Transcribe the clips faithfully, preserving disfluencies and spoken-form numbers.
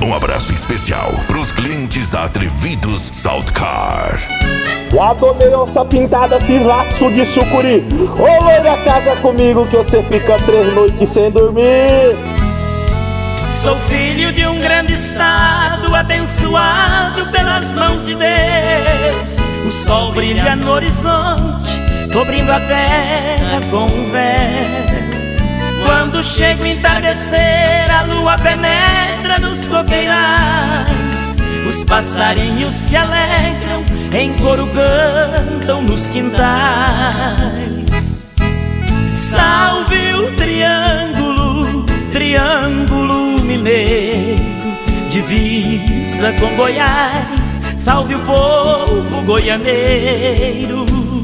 Um abraço especial pros clientes da Atrevidos Salt Car. Já tomei onça pintada, fiz laço de sucuri. Ô loira, casa comigo que você fica três noites sem dormir. Sou filho de um grande estado, abençoado pelas mãos de Deus. O sol brilha no horizonte, cobrindo a terra com um véu. Quando chega o entardecer, a lua penetra nos coqueirais. Os passarinhos se alegram, em coro cantam nos quintais. Salve o triângulo, triângulo mineiro, divisa com Goiás, salve o povo goianeiro.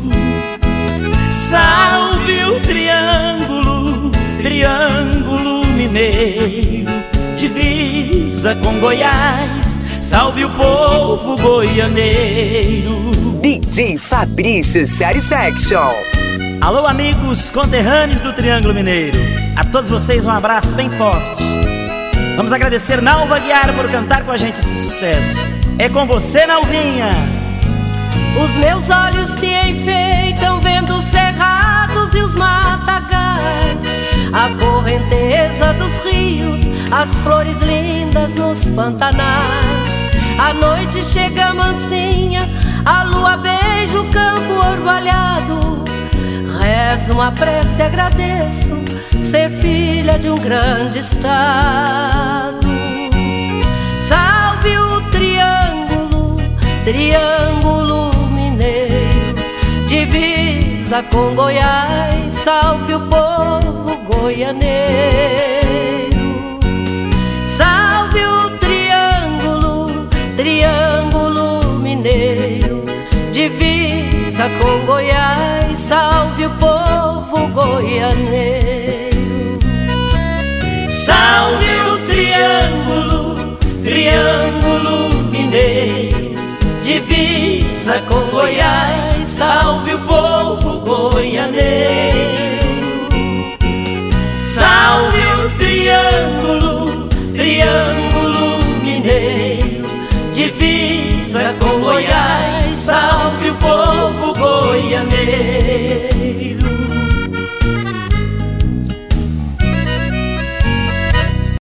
Salve o triângulo, triângulo mineiro, divisa com Goiás, salve o povo goianeiro. D J Fabrício Satisfaction. Alô, amigos conterrâneos do Triângulo Mineiro, a todos vocês um abraço bem forte. Vamos agradecer Nalva Guiar por cantar com a gente esse sucesso. É com você, Nalvinha. Os meus olhos se enfeitam vendo os cerrados e os matagais, a correnteza dos rios, as flores lindas nos pantanais. A noite chega mansinha, a lua beija o campo orvalhado. Rezo uma prece e agradeço ser filha de um grande estado. Salve o triângulo, triângulo mineiro, divisa com Goiás, salve o povo goianeiro. Salve o triângulo, triângulo mineiro, divisa com Goiás, salve o povo goianeiro. Salve o triângulo, triângulo mineiro, divisa com Goiás,